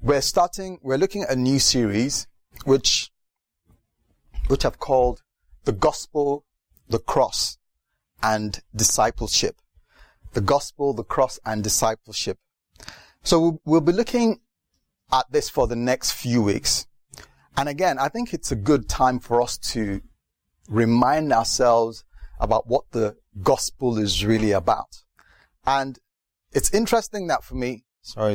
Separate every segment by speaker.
Speaker 1: we're looking at a new series, which I've called The Gospel, the Cross, and Discipleship. The Gospel, the Cross, and Discipleship. So we'll be looking at this for the next few weeks. And again, I think it's a good time for us to remind ourselves about what the gospel is really about. And it's interesting that for me,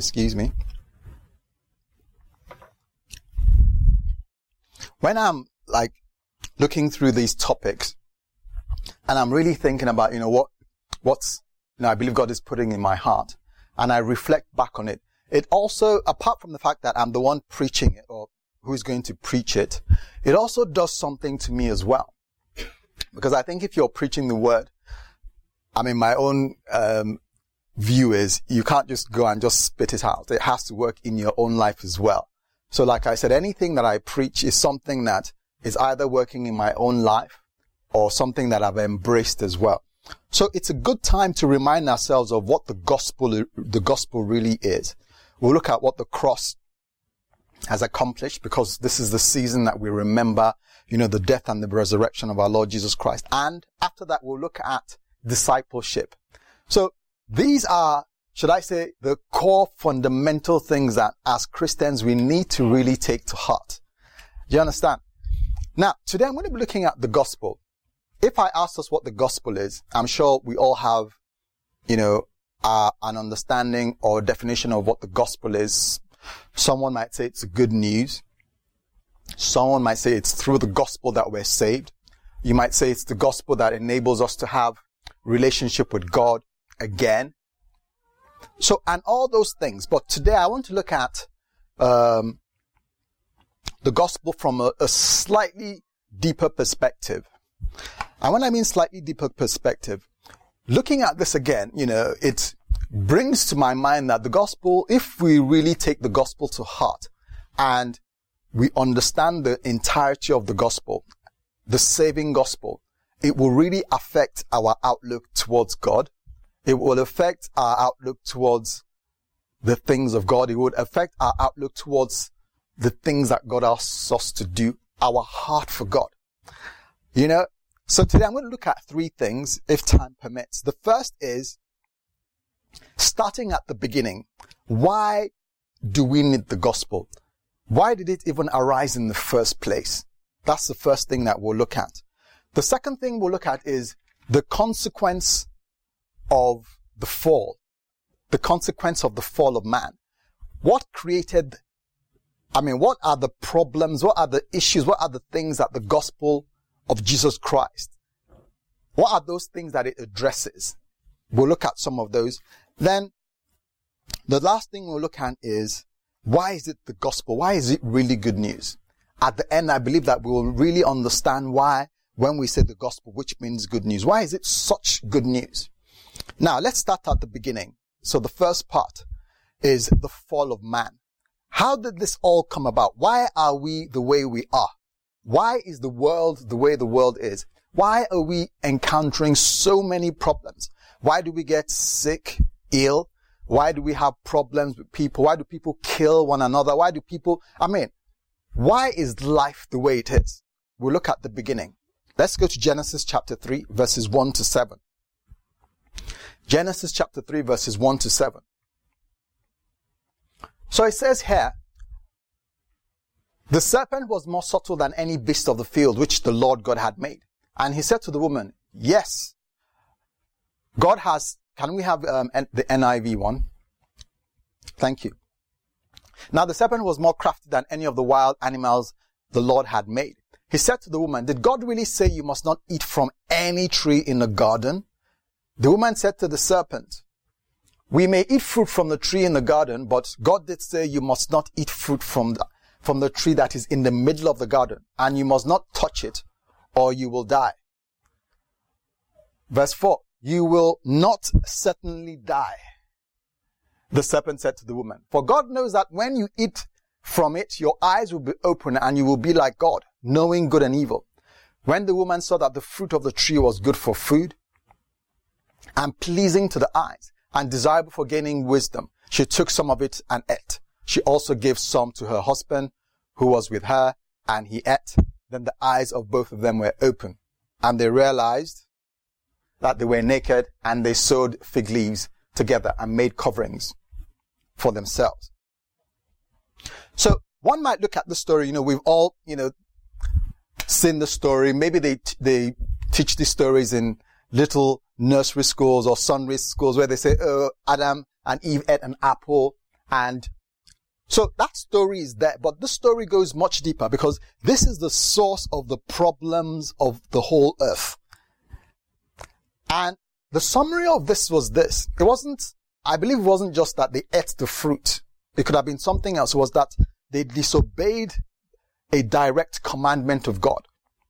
Speaker 1: when I'm looking through these topics and I'm really thinking about, what's I believe God is putting in my heart, and I reflect back on it. It also, apart from the fact that I'm the one preaching it or who's going to preach it, it also does something to me as well. Because I think if you're preaching the word, my own view is you can't just go and just spit it out. It has to work in your own life as well. So like I said, anything that I preach is something that is either working in my own life or something that I've embraced as well. So it's a good time to remind ourselves of what the gospel really is. We'll look at what the cross has accomplished, because this is the season that we remember, the death and the resurrection of our Lord Jesus Christ. And after that, we'll look at discipleship. So these are, should I say, the core fundamental things that as Christians we need to really take to heart. Do you understand? Now, today I'm going to be looking at the gospel. If I ask us what the gospel is, I'm sure we all have, an understanding or definition of what the gospel is. Someone might say it's good news. Someone might say it's through the gospel that we're saved. You might say it's the gospel that enables us to have relationship with God again. So, and all those things. But today I want to look at the gospel from a slightly deeper perspective. And when I mean slightly deeper perspective, looking at this again, it brings to my mind that the gospel, if we really take the gospel to heart and we understand the entirety of the gospel, the saving gospel, it will really affect our outlook towards God. It will affect our outlook towards the things of God. It would affect our outlook towards the things that God asks us to do, our heart for God. So today I'm going to look at three things, if time permits. The first is, starting at the beginning, why do we need the gospel? Why did it even arise in the first place? That's the first thing that we'll look at. The second thing we'll look at is the consequence of the fall. The consequence of the fall of man. What are the problems? What are the issues? What are the things that the gospel of Jesus Christ, what are those things that it addresses? We'll look at some of those. Then the last thing we'll look at is, why is it the gospel? Why is it really good news? At the end, I believe that we will really understand why, when we say the gospel, which means good news. Why is it such good news? Now, let's start at the beginning. So the first part is the fall of man. How did this all come about? Why are we the way we are? Why is the world the way the world is? Why are we encountering so many problems? Why do we get sick, ill? Why do we have problems with people? Why do people kill one another? Why is life the way it is? We'll look at the beginning. Let's go to Genesis chapter 3, verses 1 to 7. Genesis chapter 3, verses 1 to 7. So it says here, the serpent was more subtle than any beast of the field which the Lord God had made. And he said to the woman, yes, God has, can we have the NIV one? Thank you. Now the serpent was more crafty than any of the wild animals the Lord had made. He said to the woman, did God really say you must not eat from any tree in the garden? The woman said to the serpent, we may eat fruit from the tree in the garden, but God did say you must not eat fruit from the tree that is in the middle of the garden, and you must not touch it, or you will die. Verse 4, you will not certainly die. The serpent said to the woman, for God knows that when you eat from it, your eyes will be open and you will be like God, knowing good and evil. When the woman saw that the fruit of the tree was good for food and pleasing to the eyes and desirable for gaining wisdom, she took some of it and ate. she also gave some to her husband who was with her, and he ate. Then the eyes of both of them were open, and they realized that they were naked, and they sewed fig leaves together and made coverings for themselves. So one might look at the story, we've all, seen the story. Maybe they teach these stories in little nursery schools or Sunday schools where they say, oh, Adam and Eve ate an apple. And so that story is there, but this story goes much deeper because this is the source of the problems of the whole earth. And the summary of this was this. I believe it wasn't just that they ate the fruit. It could have been something else. It was that they disobeyed a direct commandment of God.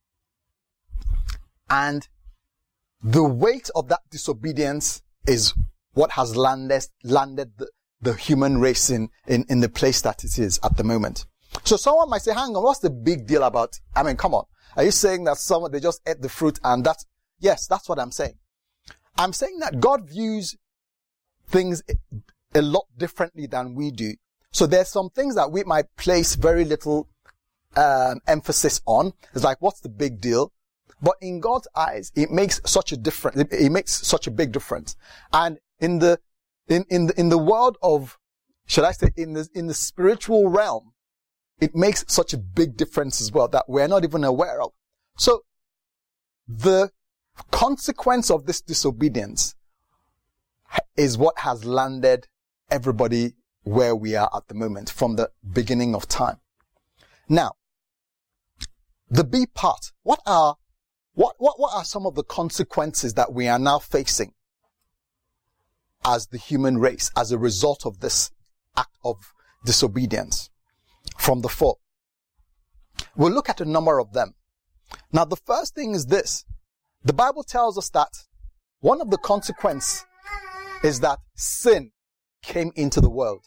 Speaker 1: And the weight of that disobedience is what has landed the human race in the place that it is at the moment. So someone might say, hang on, what's the big deal about, come on. Are you saying that they just ate the fruit and yes, that's what I'm saying. I'm saying that God views things a lot differently than we do. So there's some things that we might place very little emphasis on. It's like, what's the big deal? But in God's eyes, it makes such a difference. It makes such a big difference. And in the world of, should I say, in the spiritual realm, it makes such a big difference as well that we're not even aware of. So the consequence of this disobedience is what has landed everybody where we are at the moment from the beginning of time. Now, the B part, what are some of the consequences that we are now facing as the human race as a result of this act of disobedience from the fall? We'll look at a number of them. Now, the first thing is this. The Bible tells us that one of the consequences is that sin came into the world.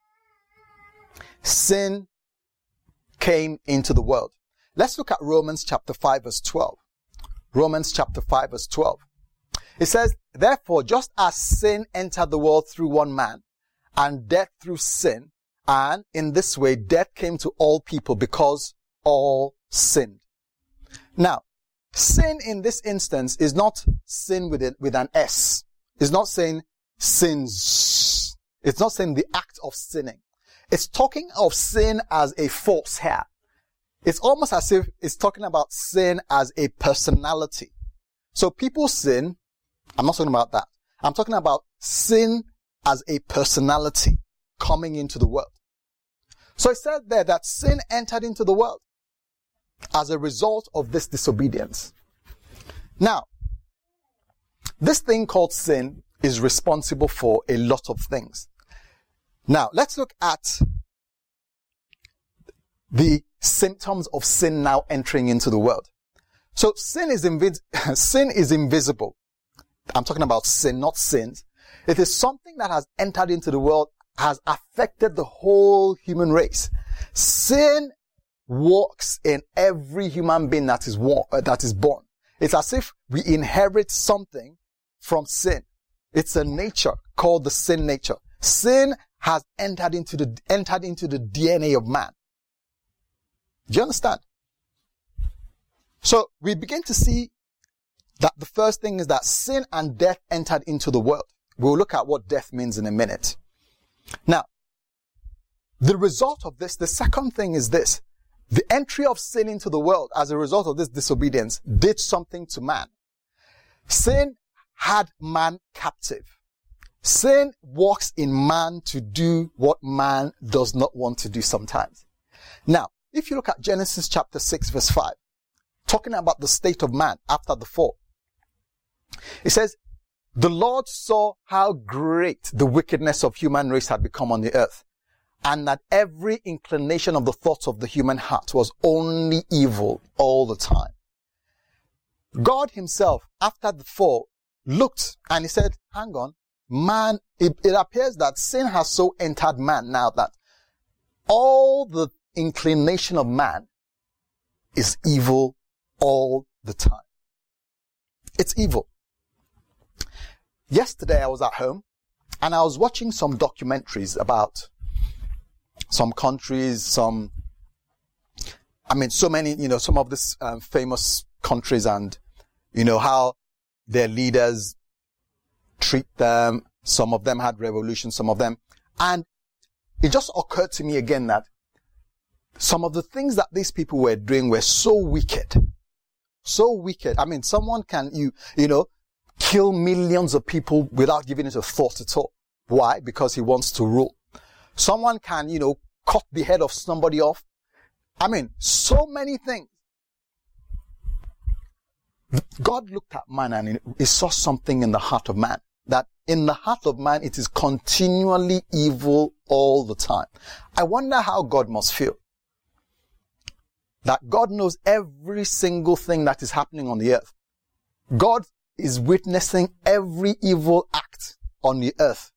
Speaker 1: Sin came into the world. Let's look at Romans chapter 5 verse 12. Romans chapter 5 verse 12. It says, therefore, just as sin entered the world through one man, and death through sin, and in this way death came to all people because all sinned. Now, sin in this instance is not sin with an S. It's not saying sins. It's not saying the act of sinning. It's talking of sin as a force here. It's almost as if it's talking about sin as a personality. So people sin. I'm not talking about that. I'm talking about sin as a personality coming into the world. So it said there that sin entered into the world as a result of this disobedience. Now, this thing called sin is responsible for a lot of things. Now, let's look at the symptoms of sin now entering into the world. So sin is invisible. I'm talking about sin, not sins. It is something that has entered into the world, has affected the whole human race. Sin walks in every human being that is born. It's as if we inherit something from sin. It's a nature called the sin nature. Sin has entered into the DNA of man. Do you understand? So we begin to see that the first thing is that sin and death entered into the world. We'll look at what death means in a minute. Now, the result of this, the second thing is this. The entry of sin into the world as a result of this disobedience did something to man. Sin had man captive. Sin walks in man to do what man does not want to do sometimes. Now, if you look at Genesis chapter 6 verse 5, talking about the state of man after the fall, it says, the Lord saw how great the wickedness of human race had become on the earth, and that every inclination of the thoughts of the human heart was only evil all the time. God himself, after the fall, looked and he said, hang on, man, it appears that sin has so entered man now that all the inclination of man is evil all the time. It's evil. Yesterday I was at home and I was watching some documentaries about some countries, so many, some of these famous countries, and, how their leaders treat them. Some of them had revolutions, some of them. And it just occurred to me again that some of the things that these people were doing were so wicked. So wicked. Someone can, kill millions of people without giving it a thought at all. Why? Because he wants to rule. Someone can, cut the head of somebody off. So many things. God looked at man and he saw something in the heart of man. That in the heart of man, it is continually evil all the time. I wonder how God must feel. That God knows every single thing that is happening on the earth. God is witnessing every evil act on the earth.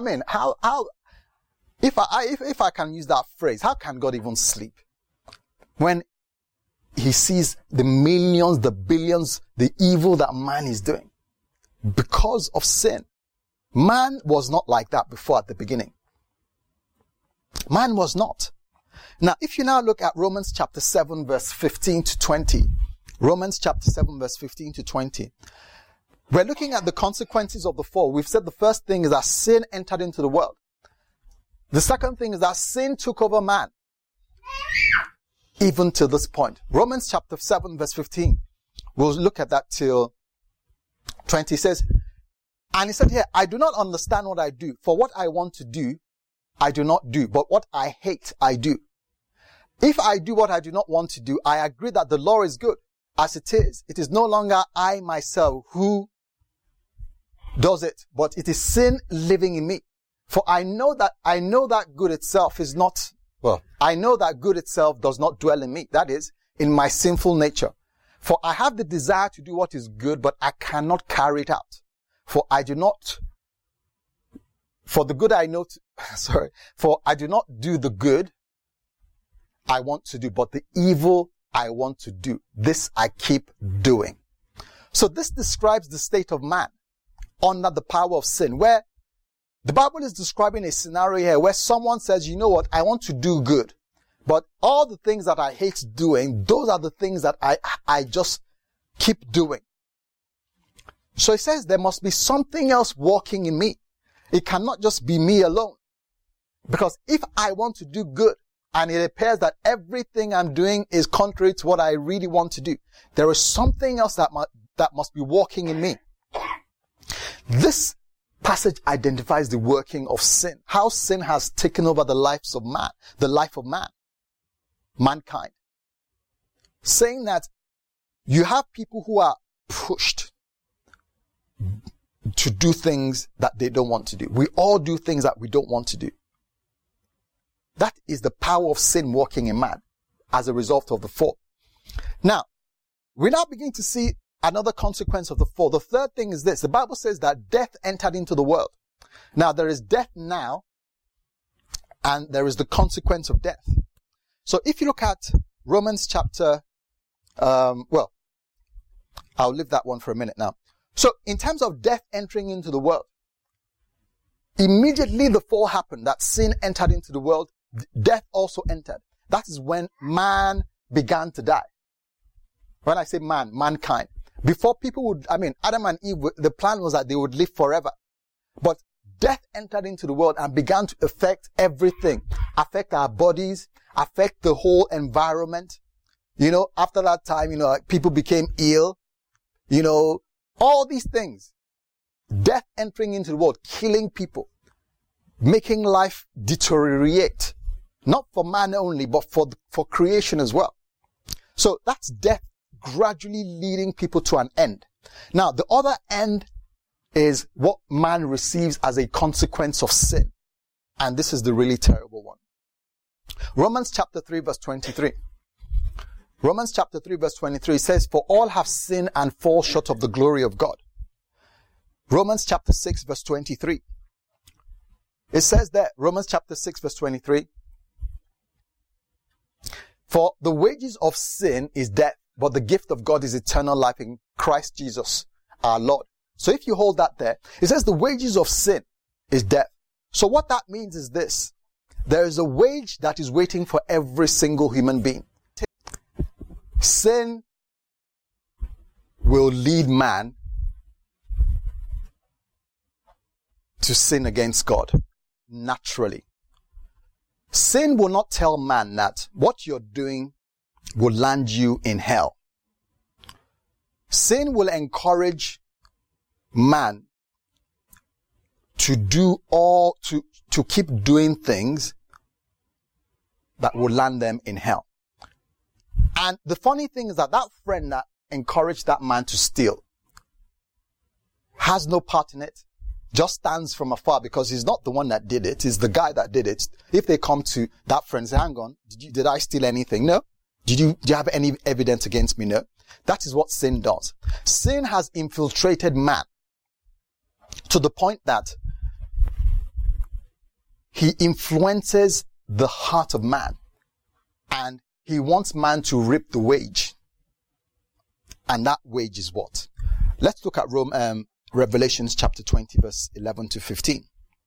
Speaker 1: If I can use that phrase, how can God even sleep? When he sees the millions, the billions, the evil that man is doing. Because of sin. Man was not like that before at the beginning. Man was not. Now, if you now look at Romans chapter 7 verse 15 to 20. Romans chapter 7 verse 15 to 20. We're looking at the consequences of the fall. We've said the first thing is that sin entered into the world. The second thing is that sin took over man. Even to this point. Romans chapter 7 verse 15. We'll look at that till 20. Says, and he said here, I do not understand what I do. For what I want to do, I do not do. But what I hate, I do. If I do what I do not want to do, I agree that the law is good. As it is no longer I myself who does it, but it is sin living in me. For I know that good itself is not, I know that good itself does not dwell in me. That is, in my sinful nature. For I have the desire to do what is good, but I cannot carry it out. For I do not do the good I want to do, but the evil I want to do. This I keep doing. So this describes the state of man under the power of sin, where the Bible is describing a scenario here where someone says, you know what, I want to do good. But all the things that I hate doing, those are the things that I just keep doing. So it says there must be something else working in me. It cannot just be me alone. Because if I want to do good, and it appears that everything I'm doing is contrary to what I really want to do, there is something else that must be working in me. This passage identifies the working of sin. How sin has taken over the life of man, mankind. Saying that you have people who are pushed to do things that they don't want to do. We all do things that we don't want to do. That is the power of sin working in man as a result of the fall. Now, we now begin to see another consequence of the fall. The third thing is this. The Bible says that death entered into the world. Now, there is death now, and there is the consequence of death. So if you look at Romans chapter, I'll leave that one for a minute now. So in terms of death entering into the world, immediately the fall happened, that sin entered into the world, death also entered. That is when man began to die. When I say man, mankind. Before people would, Adam and Eve, the plan was that they would live forever. But death entered into the world and began to affect everything. Affect our bodies, affect the whole environment. After that time, people became ill. All these things. Death entering into the world, killing people, making life deteriorate. Not for man only, but for creation as well. So that's death gradually leading people to an end. Now, the other end is what man receives as a consequence of sin. And this is the really terrible one. Romans chapter 3 verse 23. Romans chapter 3 verse 23 says, for all have sinned and fall short of the glory of God. Romans chapter 6 verse 23. It says that, Romans chapter 6 verse 23, for the wages of sin is death, but the gift of God is eternal life in Christ Jesus our Lord. So if you hold that there, it says the wages of sin is death. So what that means is this, there is a wage that is waiting for every single human being. Sin will lead man to sin against God, naturally. Sin will not tell man that what you're doing will land you in hell. Sin will encourage man to keep doing things that will land them in hell. And the funny thing is that friend that encouraged that man to steal has no part in it, just stands from afar because he's not the one that did it, he's the guy that did it. If they come to that friend and say, hang on, did I steal anything? No. Do you have any evidence against me? No. That is what sin does. Sin has infiltrated man to the point that he influences the heart of man, and he wants man to reap the wage. And that wage is what? Let's look at Revelations chapter 20 verse 11 to 15.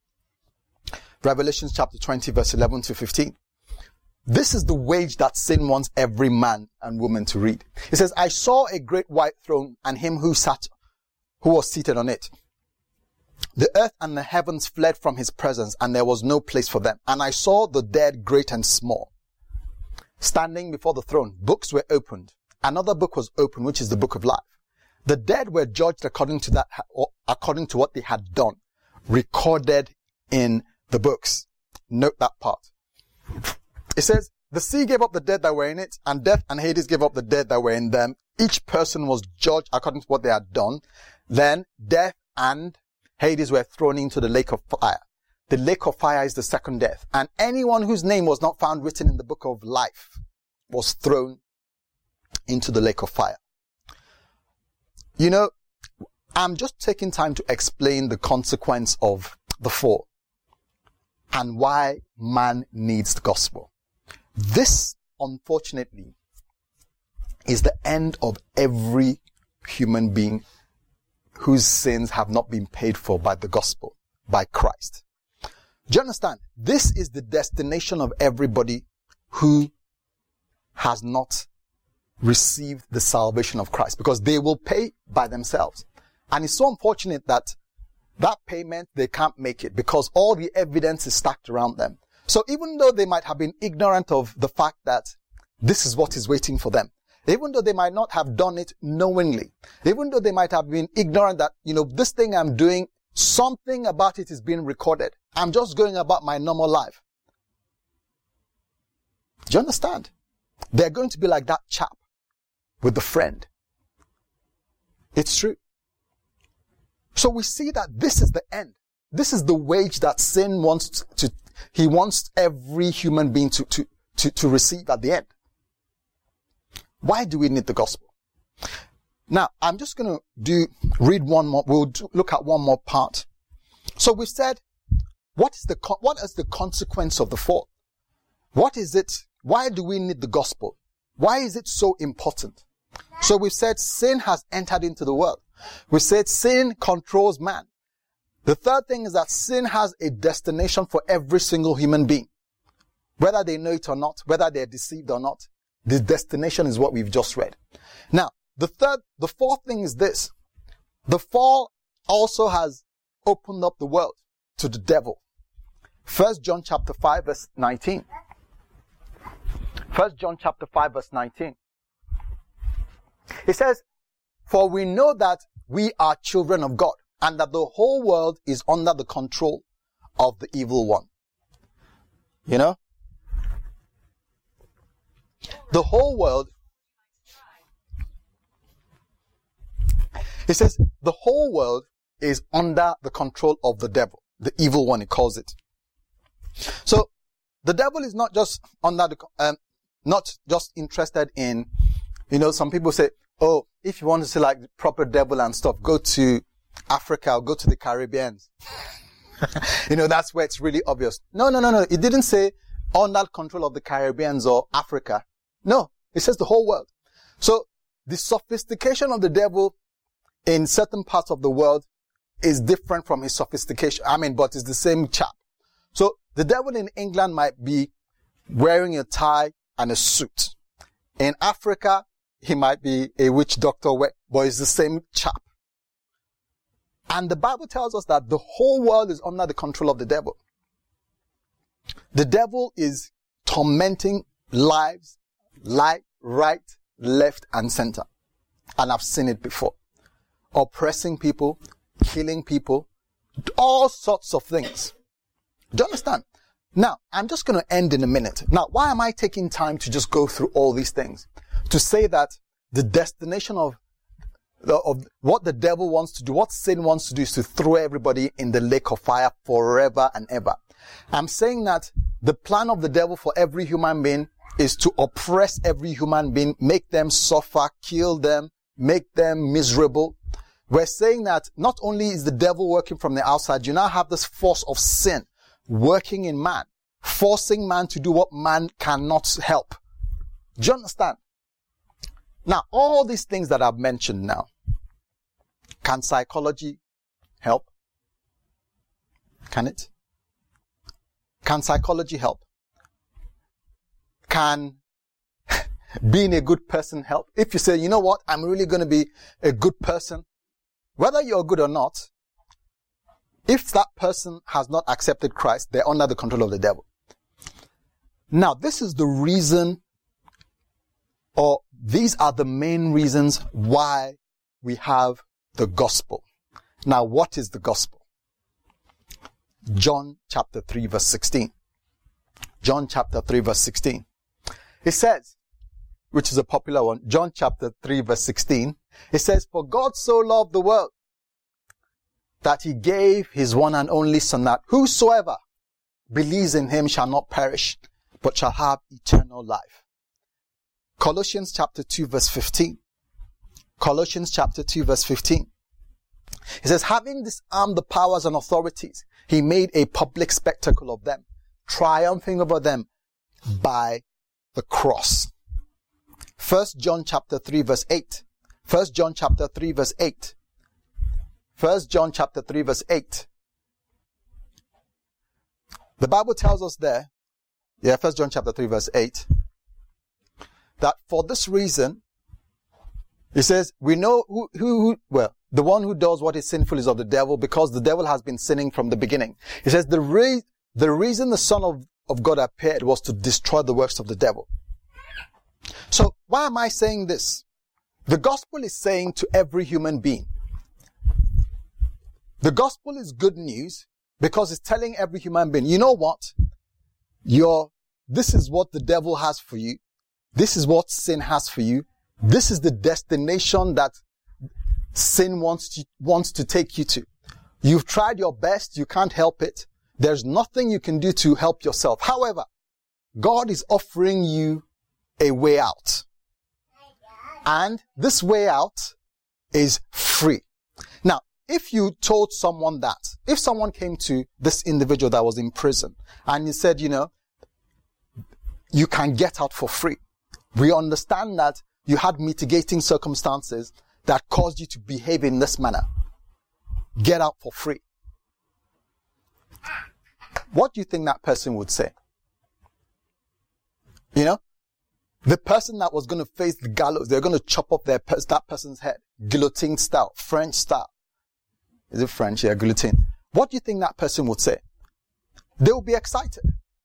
Speaker 1: Revelations chapter 20 verse 11 to 15. This is the wage that sin wants every man and woman to read. It says, I saw a great white throne and him who was seated on it. The earth and the heavens fled from his presence, and there was no place for them. And I saw the dead, great and small, standing before the throne. Books were opened. Another book was opened, which is the book of life. The dead were judged according to what they had done, recorded in the books. Note that part. It says, the sea gave up the dead that were in it, and death and Hades gave up the dead that were in them. Each person was judged according to what they had done. Then death and Hades were thrown into the lake of fire. The lake of fire is the second death. And anyone whose name was not found written in the book of life was thrown into the lake of fire. You know, I'm just taking time to explain the consequence of the fall and why man needs the gospel. This, unfortunately, is the end of every human being whose sins have not been paid for by the gospel, by Christ. Do you understand? This is the destination of everybody who has not received the salvation of Christ, because they will pay by themselves. And it's so unfortunate that payment, they can't make it because all the evidence is stacked around them. So even though they might have been ignorant of the fact that this is what is waiting for them, even though they might not have done it knowingly, even though they might have been ignorant that, this thing I'm doing, something about it is being recorded. I'm just going about my normal life. Do you understand? They're going to be like that chap with the friend. It's true. So we see that this is the end. This is the wage that sin he wants every human being to receive at the end. Why do we need the gospel? Now, I'm just going to read one more. We'll look at one more part. So we said, what is the consequence of the fall? What is it? Why do we need the gospel? Why is it so important? So we said sin has entered into the world. We said sin controls man. The third thing is that sin has a destination for every single human being. Whether they know it or not, whether they're deceived or not, the destination is what we've just read. Now, the fourth thing is this. The fall also has opened up the world to the devil. 1 John chapter 5 verse 19. 1 John chapter 5 verse 19. It says, for we know that we are children of God, and that the whole world is under the control of the evil one. The whole world, it says, the whole world is under the control of the devil, the evil one, he calls it. So, the devil is not just not just interested in, some people say, oh, if you want to see like the proper devil and stuff, go to Africa or go to the Caribbean. That's where it's really obvious. No. It didn't say under control of the Caribbeans or Africa. No, it says the whole world. So the sophistication of the devil in certain parts of the world is different from his sophistication. But it's the same chap. So The devil in England might be wearing a tie and a suit. In Africa, he might be a witch doctor, but it's the same chap. And the Bible tells us that the whole world is under the control of the devil. The devil is tormenting lives, right, left, and center. And I've seen it before. Oppressing people, killing people, all sorts of things. Do you understand? Now, I'm just going to end in a minute. Now, why am I taking time to just go through all these things? To say that the destination of what the devil wants to do, what sin wants to do, is to throw everybody in the lake of fire forever and ever. I'm saying that the plan of the devil for every human being is to oppress every human being, make them suffer, kill them, make them miserable. We're saying that not only is the devil working from the outside, you now have this force of sin working in man, forcing man to do what man cannot help. Do you understand? Now, all these things that I've mentioned now, can psychology help? Can it? Can psychology help? Can being a good person help? If you say, you know what, I'm really going to be a good person, whether you're good or not, if that person has not accepted Christ, they're under the control of the devil. Now, this is the reason, or these are the main reasons why we have the gospel. Now, what is the gospel? John chapter 3 verse 16. John chapter 3 verse 16. It says, which is a popular one, John chapter 3 verse 16. It says, for God so loved the world that he gave his one and only Son, that whosoever believes in him shall not perish, but shall have eternal life. Colossians chapter 2 verse 15. Colossians chapter 2 verse 15. It says, having disarmed the powers and authorities, he made a public spectacle of them, triumphing over them by the cross. 1 John chapter 3 verse 8. 1 John chapter 3 verse 8. 1 John chapter 3 verse 8. The Bible tells us there, 1 John chapter 3 verse 8, that for this reason, it says, we know the one who does what is sinful is of the devil, because the devil has been sinning from the beginning. It says, the reason the Son of God appeared was to destroy the works of the devil. So, why am I saying this? The gospel is saying to every human being, the gospel is good news because it's telling every human being, you know what? This is what the devil has for you. This is what sin has for you. This is the destination that sin wants to take you to. You've tried your best. You can't help it. There's nothing you can do to help yourself. However, God is offering you a way out. And this way out is free. Now, if you told someone that, if someone came to this individual that was in prison and he said, you can get out for free. We understand that you had mitigating circumstances that caused you to behave in this manner. Get out for free. What do you think that person would say? The person that was going to face the gallows, they're going to chop off that person's head. Guillotine style, French style. Is it French? Yeah, guillotine. What do you think that person would say? They would be excited.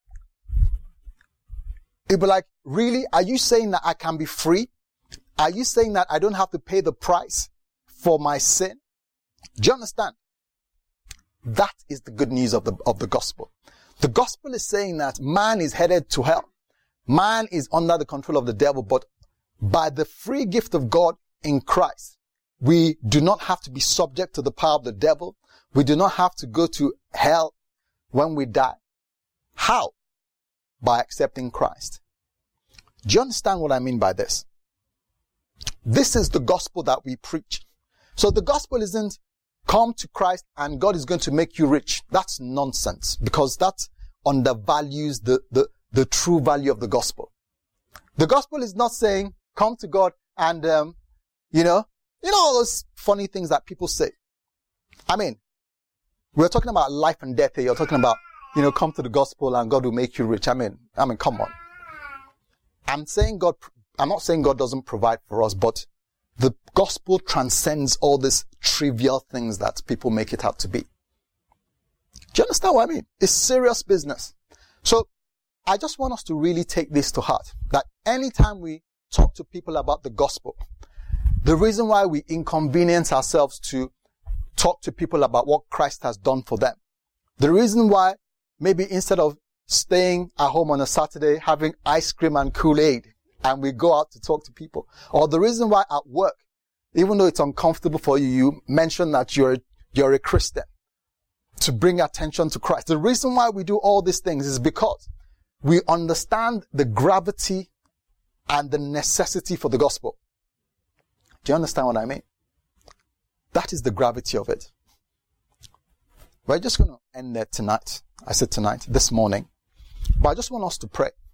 Speaker 1: It'd be like, really? Are you saying that I can be free? Are you saying that I don't have to pay the price for my sin? Do you understand? That is the good news of the gospel. The gospel is saying that man is headed to hell. Man is under the control of the devil, but by the free gift of God in Christ, we do not have to be subject to the power of the devil. We do not have to go to hell when we die. How? By accepting Christ. Do you understand what I mean by this? This is the gospel that we preach. So the gospel isn't come to Christ and God is going to make you rich. That's nonsense, because that undervalues the true value of the gospel. The gospel is not saying come to God and all those funny things that people say. I mean, we're talking about life and death here. You're talking about come to the gospel and God will make you rich. I mean, come on. I'm not saying God doesn't provide for us, but the gospel transcends all these trivial things that people make it out to be. Do you understand what I mean? It's serious business. So I just want us to really take this to heart, that anytime we talk to people about the gospel, the reason why we inconvenience ourselves to talk to people about what Christ has done for them, the reason why maybe instead of staying at home on a Saturday having ice cream and Kool-Aid and we go out to talk to people, or the reason why at work, even though it's uncomfortable for you, you mention that you're a Christian to bring attention to Christ. The reason why we do all these things is because we understand the gravity and the necessity for the gospel. Do you understand what I mean? That is the gravity of it. We're just going to end there tonight. I said tonight, this morning. But I just want us to pray.